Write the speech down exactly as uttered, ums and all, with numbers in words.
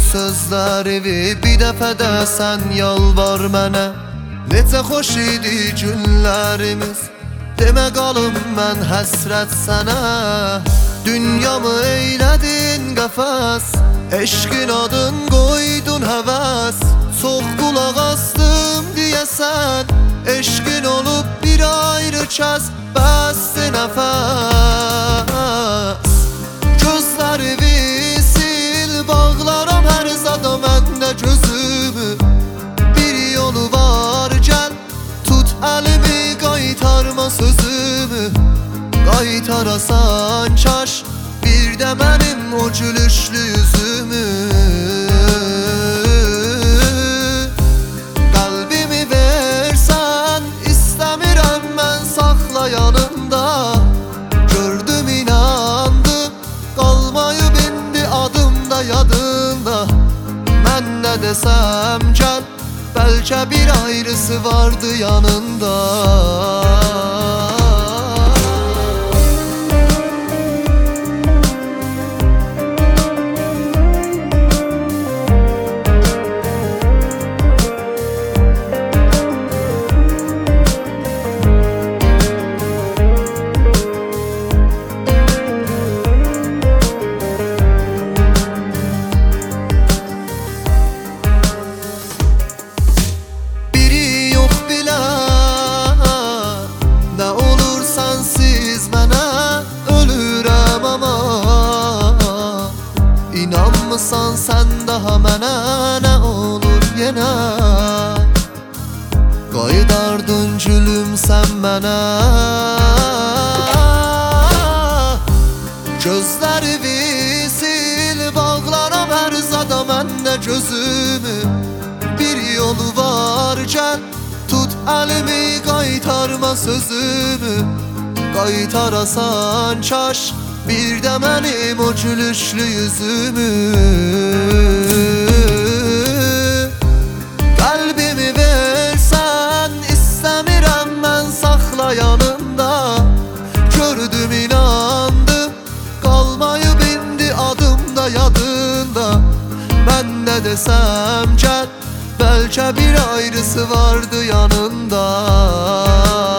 sözlerimi bir dəfə də sən yalvar mənə. Necə xoş idi günlərimiz, demə qalım mən həsrət sənə. Dünyamı eylədin qəfəs, eşqin adın qoydun həvəs. Çox qulaq asdım deyəsən, eşqin olub bir ayrı kəs. Bəsdi nəfəs, gözlərimi sil, bağlaram hər zada məndə gözümü. Bir yolu var gəl, tut əlimi, qaytarma sözümü. Qaytarasan kaş, bir də mənim o gülüşlü yüzümü. Qəlbimi versən, istəmirəm mən saxla yanımda. Gördüm inandım, qalmayıb indi adımda yadında. Mən nə desəm gəl, bəlkə bir ayrısı vardı yanında. İnanmısan sən daha mənə, nə olur yenə. Qaydardın gülüm sən mənə. Gözlərimi sil, bağlaram hər zada məndə gözümü. Bir yolu var gəl, tut əlimi, qaytarma sözümü. Qaytarasan kaş, bir də mənim o gülüşlü yüzümü. Qəlbimi versən, istəmirəm mən saxla yanımda. Gördüm inandım, qalmayıb indi adımda yadında. Mən nə desəm gəl, bəlkə bir ayrısı vardı yanında.